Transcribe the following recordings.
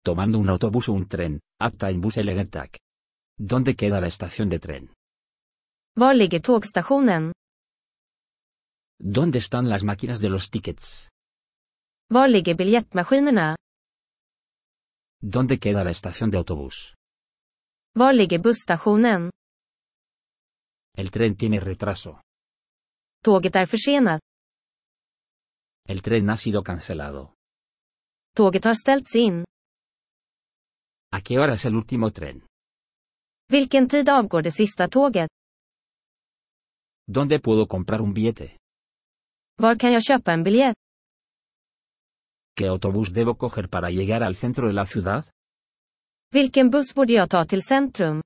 tomando un autobús o un tren, apta en bus eller tåg. ¿Dónde queda la estación de tren? Var ligger tågstationen? ¿Dónde están las máquinas de los tickets? Var ligger biljettmaskinerna? ¿Dónde queda la estación de autobús? Var ligger busstationen? El tren tiene retraso. Tåget är försenat. El tren ha sido cancelado. Tåget har ställts in. ¿A qué hora es el último tren? Vilken tid avgår det sista tåget? ¿Dónde puedo comprar un billete? Var kan jag köpa en biljett? ¿Qué autobús debo coger para llegar al centro de la ciudad? Vilken buss borde jag ta till centrum?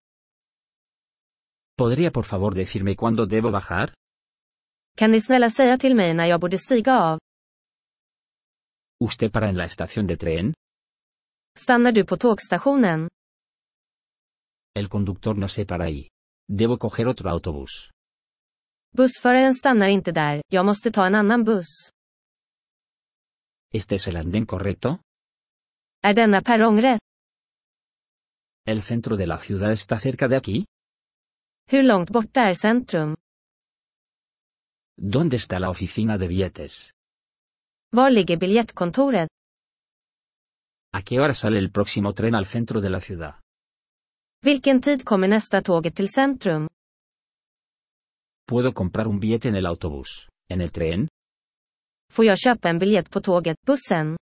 ¿Podría por favor decirme cuándo debo bajar? Kan ni snälla säga till mig när jag borde stiga av? ¿Usted para en la estación de tren? Stannar du på tågstationen? El conductor no se para ahí. Debo coger otro autobús. Bussföraren stannar inte där, jag måste ta en annan buss. ¿Este es el andén correcto? Är denna perrong rätt? ¿El centro de la ciudad está cerca de aquí? Hur långt borta är centrum? ¿Dónde está la oficina de billetes? Var ligger biljettkontoret? ¿A qué hora sale el próximo tren al centro de la ciudad? Vilken tid kommer nästa tåget till centrum? ¿Puedo comprar un billete en el autobús, en el tren? Får jag köpa en biljett på tåget, bussen?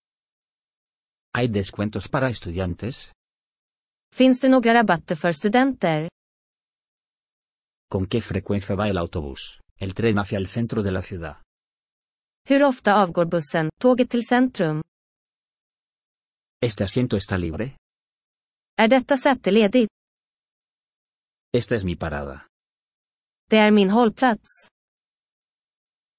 ¿Hay descuentos para estudiantes? Finns det några rabatter för studenter? ¿Con qué frecuencia va el autobús, el tren hacia el centro de la ciudad? Hur ofta avgår bussen, tåget till centrum? ¿Este asiento está libre? Är detta säte ledigt? Esta es mi parada. Det är min hållplats.